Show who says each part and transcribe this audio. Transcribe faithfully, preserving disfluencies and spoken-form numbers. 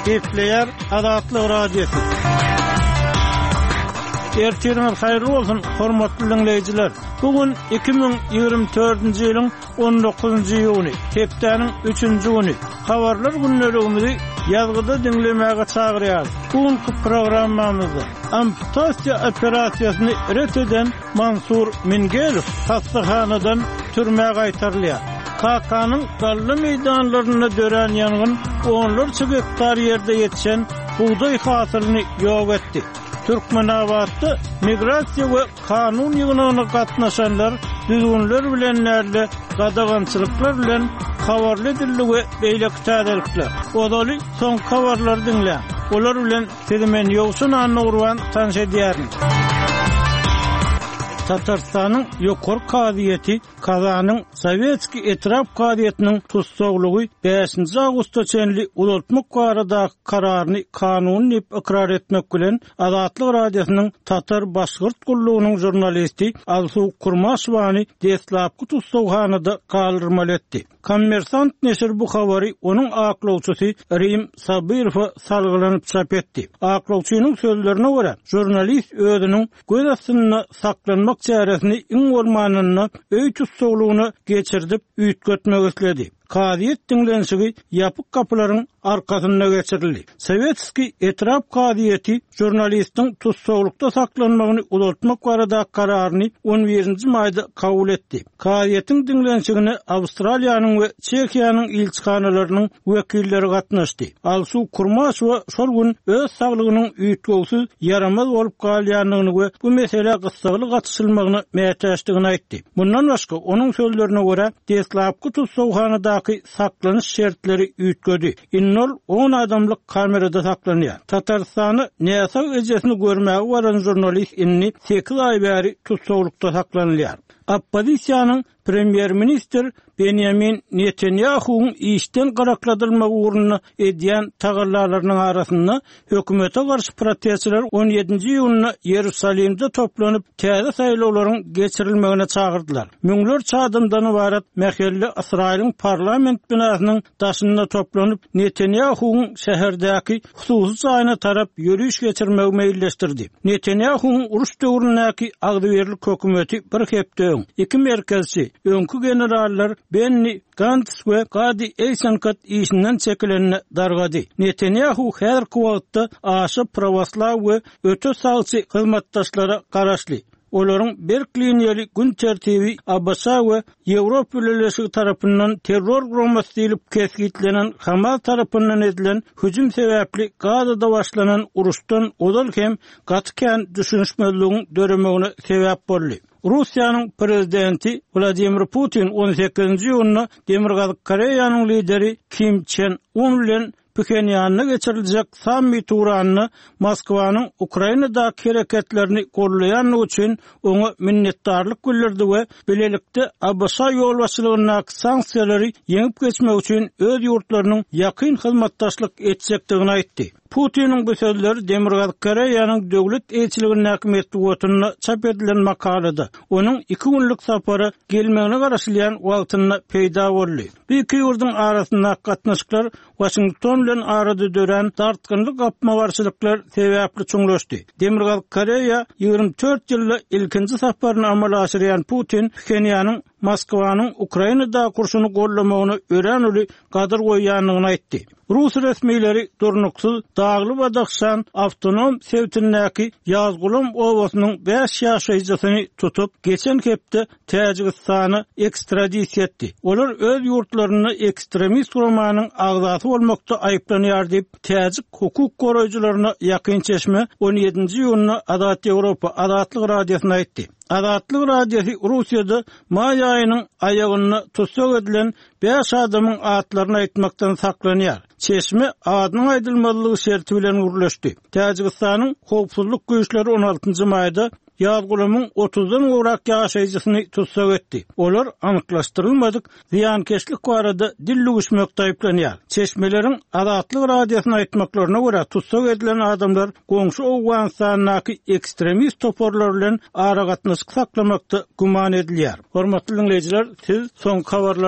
Speaker 1: Kepleyer Adatlyk Radiosu. Ertiriniz hayırlı bolsun, hormatly dinleyijiler. Bugün iki bin ýygrimi dördünji ýylyň on dokuzunji ýuny, hepdeniň üçünji güni. Habarlar günlerimizi ýazgyda dinlemäge çagyrýar. Bugünkü programmamyzda amputasiýa operasiýasyny ret eden Mansur Mingelow hastahanadan türmäge gaýtarylýar. K K-nyň gally meýdanlaryna dören ýangyn onlarça hektar ýerde ýetişen buğday hasylyny ýok etdi. Türkmenabatda migrasiýa we kanun ýygynyna gatnaşanlar düzgünler bilen näle gadagançylyklar bilen habarly dilli we beýle täzelikler. Odaly soň habarlar dinle. Olar bilen tedemen ýogsun anny urwan tanşa diýärin. Tatarstanyň ýokary kadiýeti Kazanyň Sowetski etraf kadiýetiniň tutsaglygy beşinji awgustda çenli ulatmak barada kararyny kanuny ikrar etmek bilen Adatlyk Radiosynyň Tatar başgyrt gullugynyň jurnalisti Alsu Kurmaşwany deslapky tutsaghanada galdyrmaly etdi. Kommersant neşir bu habary onuň aklawçysy Rim Sabirow salgylanyp çap etdi. Aklawçynyň sözlerine görä, jurnalist özüniň göz astyna saklanmak çäresini iň bolmanyny öý tutsaglygyny geçirdip üýtgetmek isledi. Kadiýet dinlenşigi ýapyk kapylaryň arkasynda geçirildi. Sowetski etraf kadiýeti jurnalistiň tutsaglykda saklanmagyny ulatmak barada kararyny on birinji maýda kabul etdi. Kadiýetiň dinlenşigine Awstraliýanyň we Çekiýanyň ilçihanalarynyň wekilleri gatnaşdy. Alsu Kurmaşow şol gün öz saglygynyň üýtgüsiz yaramaz bolup galýanlygyny we bu mesele gysgaly gatşylmagyny meýtäşdigini aýtdy. Bundan başga onuň sözlerine görä, deslapky tutsaghanada saklanyş şertleri üýtgedi. Innol on adamlyk kamerada saklanýar. Tatarstany näsa ejesini görmäge baran jurnalist inni sekiz ay bäri tutsaglykda saklanýar. Oppozisiýanyň premier minister Benjamin Netanyahu'nun işten garakladylmagy uğruna edýän tagallarlarynyň arasynda hökümete garşy protestçiler on ýedinji ýylyna Ýerusalimde toplanyp täze saýlawlaryň geçirilmegine çagyrdylar. Müňlerçe adamdan ibaret mähelle Israýlyň parlament binasynyň daşynda toplanyp Netanyahu'nun şäherdäki hususy saýyna tarap ýürüş geçirmegi meýilleşdirdi. Netanyahu'nun uruş döwründäki agdyberlik hökümeti bir hepde iki merkezçi öňkü generallar Benny Gantz we Gadi Eisenkot işinden çekilenine dargady. Netanyahu her wagtda aşy prowaslaw we öte salçy hyzmatdaşlara garaşly. Olaryň Berkliniýeli gün tertibi Abbasa we Ýewropa ülelesi tarapyndan terror gromasy diýilip kesgitlenen Hamas tarapyndan edilen hüjüm sebäpli Gazada başlanan uruşdan odal hem gatykän düşünşmezligiň döremegine sebäp boldy. Russiýanyň prezidenti Vladimir Putin on sekizinji ýylyna Demir Gazyk Koreýanyň lideri Kim Chen Un bilen Pchenýan'a geçiriljek sammit uranyny Moskwanyň Ukrainada hereketlerini gollaýanlygy üçin oňa minnetdarlyk bildirdi we bilelikde Abşa ýolbaşçylygyna sanksiýalary ýeňip geçmek üçin öz ýurtlarynyň ýakyn hyzmatdaşlyk etjekdigini aýtdy. Putin'in bu sözleri Demir Gazyk Koreýanyň döwlet elçiliginiň häkimetliğine çap edilen makalada onuň iki günlük sapary gelmegine garaşylýan wagtynda peýda boldy. Bu iki ýurduň arasynda gatnaşyklar Washington bilen arada dören tartgynlyk apmawarçylyklar sebäpli çuňlaşdy. Demir Gazyk Koreýa ýygrimi dört ýylda ilkinji saparyny amala aşyrýan Putin Pchenýanyň Moskwanyň Ukrainada kurşuny gollamagyny örenuli gadyr goýýanlygyny aýtdy. Rus resmiýleri durnuksuz dağlı badakşan avtonom sevtindäki Yazgulum owasynyň beş ýaşaýjysyny tutup geçen hepde Täjikistana ekstradisiýa etdi. Olar öz ýurtlaryny ekstremist gurumanyň agzasy bolmakda aýplanýar diýip Täjik hukuk goraýjylaryna ýakyn çeşme on ýedinji ýylyna Adat Ýewropa Adatlyk Radiosyna aýtdy. Adatlyk Radiosi Russiýada maý aýynyň aýagyna tutsak edilen beş adamyň atlaryny aýtmakdan saklanýar. Çeşme adynyň aýdylmalygy şerti bilen gürleşdi. Täjikistanyň howpsuzlyk güýçleri on altynjy maýda Yazgulumyň otuzdan gorak ýaşaýjysyny tutsak etdi. Olar anyklaşdyrylmadyk ziýankeşlik barada dilli güýçmekde aýplanýar. Çeşmeleriň Adatlyk Radiosyna aýtmaklaryna görä tutsak edilen adamlar goňşy Owganistanyň ekstremist toporlar bilen ara gatnaşyk saklamakda guman edilýär. Hormatly dinleyijiler, siz soň habarlar